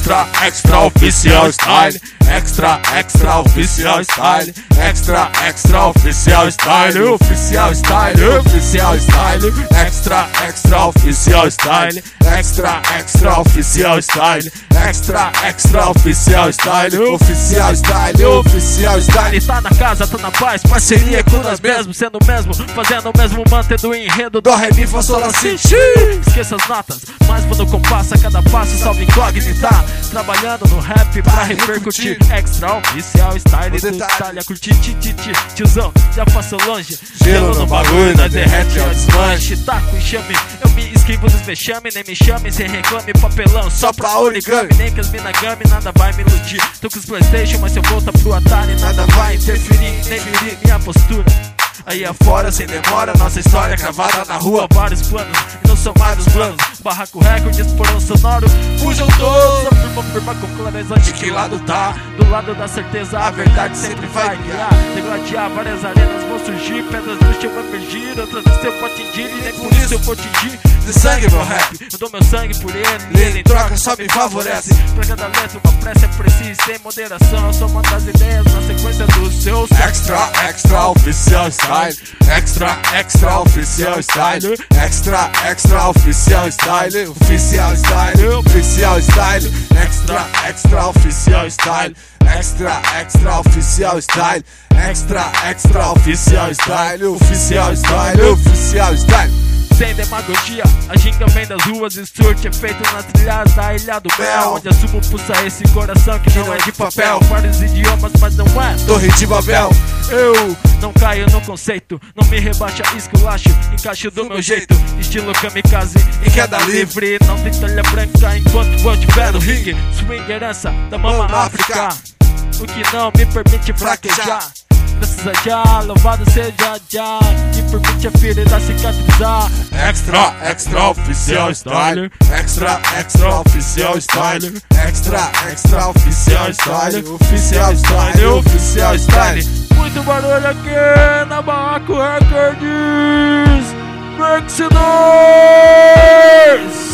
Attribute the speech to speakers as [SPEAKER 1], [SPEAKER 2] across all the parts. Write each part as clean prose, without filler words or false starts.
[SPEAKER 1] extra, extra oficial style, extra, extra oficial style, extra, extra oficial style, oficial style, oficial style, extra, extra oficial style, extra, extra oficial style, extra, extra oficial style, oficial style, oficial style.
[SPEAKER 2] Tá na casa, tá na paz, parceria com nós mesmos, sendo o mesmo, fazendo o mesmo, mantendo o enredo do ré, mi, fá, sol, lá, si, xi. Esqueça as notas, mas quando compassa cada passo, salve incógnita. Trabalhando no rap pra repercutir, extra oficial style, do detalhe a curtir, tiozão, já passou longe.
[SPEAKER 1] Gelo no bagulho, nós derrete ao desmanche.
[SPEAKER 2] Taco e chame, eu me esquivo dos vexame, nem me chame, sem reclame, papelão, só pra origami. Nem que as mina game, nada vai me iludir. Tô com os Playstation, mas se eu voltar pro Atari, nada vai interferir, nem ferir minha postura. Aí afora, sem demora, nossa história cravada na rua. Vários planos, e não são mais os planos. Barraco recorde, esporão sonoro. Fujam todos, afirma com clareza de que lado tá. Do lado da certeza, a verdade sempre vai guiar. Degladiar, várias arenas vão surgir. Pedras no chão vão emergir, outras no seu pode tingir. E nem por isso eu vou tingir de sangue meu rap. Eu dou meu sangue por ele, e ele em troca só me favorece. Pra cada letra uma prece é precisa, sem moderação. Eu sou uma das ideias na sequência do seu
[SPEAKER 1] extra, extra oficial style, extra, extra oficial style, extra, extra oficial style, oficial style, oficial style, extra, extra oficial style, extra, extra oficial style, extra, extra oficial style, oficial style, oficial style.
[SPEAKER 2] Sem demagogia, a ginga vem das ruas e surte efeito nas trilhas da Ilha do Mel, onde assumo pulsa esse coração que não é de papel. Vários idiomas, mas não é
[SPEAKER 1] Torre de Babel.
[SPEAKER 2] Eu não caio no conceito, não me rebaixa, esculacho, encaixo do meu jeito. Estilo kamikaze em queda livre, não tem talha branca enquanto eu tiver no ringue. Swing herança da mama África, o que não me permite fraquejar. Graças a Jah, louvado seja Jah, que permite a ferida cicatrizar.
[SPEAKER 1] Extra, extra oficial style, extra, extra oficial style, extra, extra oficial style, oficial style, oficial style.
[SPEAKER 2] Muito barulho aqui na Barraco Records, make some noise.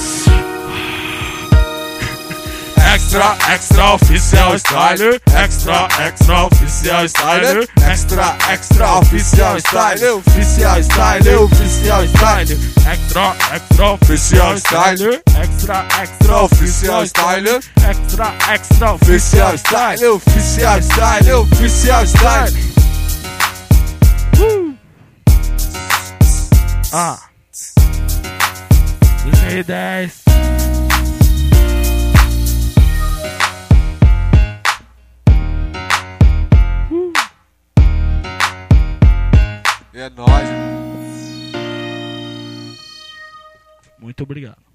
[SPEAKER 1] Extra, extra oficial style, extra, extra oficial style, extra, extra oficial style, oficial style, oficial style, extra, extra oficial style, extra, extra oficial style, extra, extra oficial style, oficial style, oficial style.
[SPEAKER 2] 2010.
[SPEAKER 1] É nóis.
[SPEAKER 2] Muito obrigado.